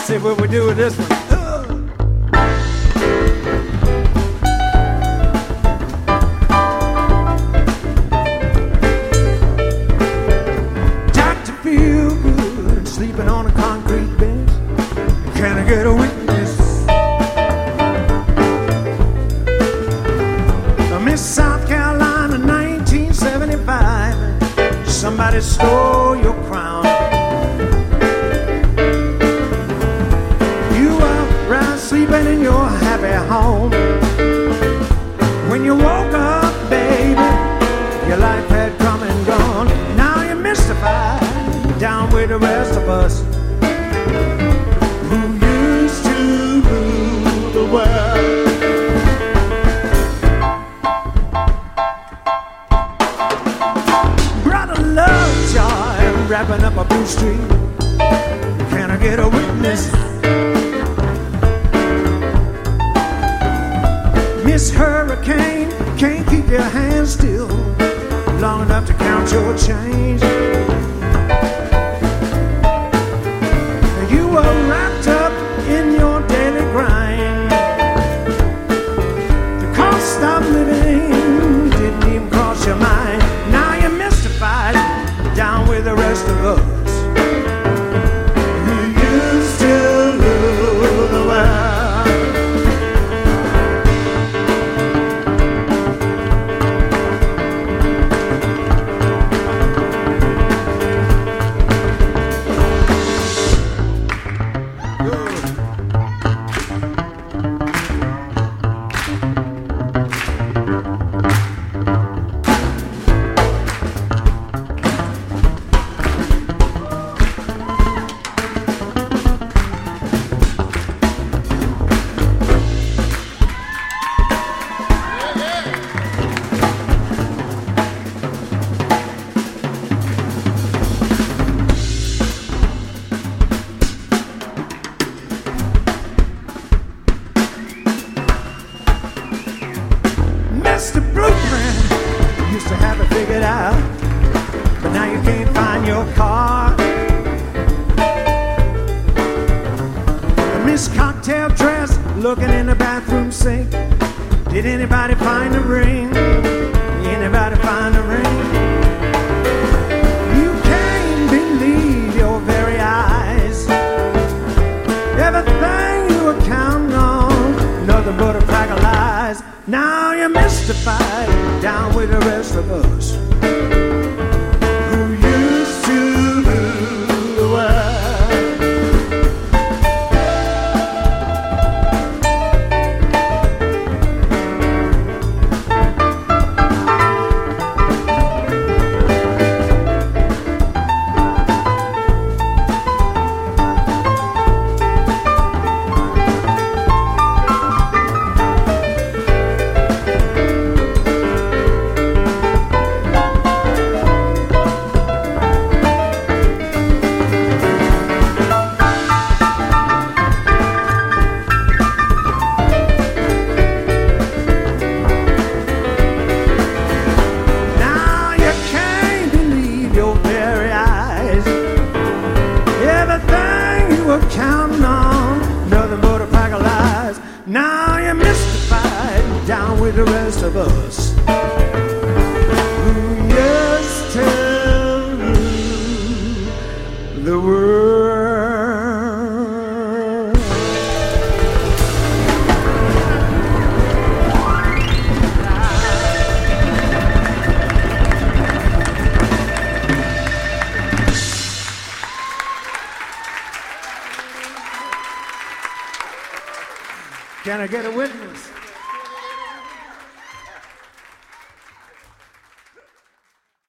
see what we do with this one. Doctor feel good, sleeping on a concrete bench. Can I get a witness? Miss South Carolina, 1975. Somebody stole your crown. You were right sleeping in your happy home. When you woke up, baby, your life had come and gone. Now you're mystified, down with the rest of us who used to rule the world. Wrapping up a blue street. Can I get a witness? Miss Hurricane, can't keep your hands still long enough to count your change. You were wrapped up in your daily grind. The cost of living didn't even cross your mind. Now you're mystified, down with the rest of us who used to rule the world. Mr. Blueprint used to have it figured out, but now you can't find your car. Miss Cocktail Dress looking in the bathroom sink. Did anybody find a ring? Anybody find a ring? You can't believe your very eyes. Everything you were counting on, nothing but a pack of lies. Now you're mystified, down with the rest of us who used to rule the world. Counting on nothing but a pack of lies. Now you're mystified, down with the rest of us who used to rule the world. Can I get a witness?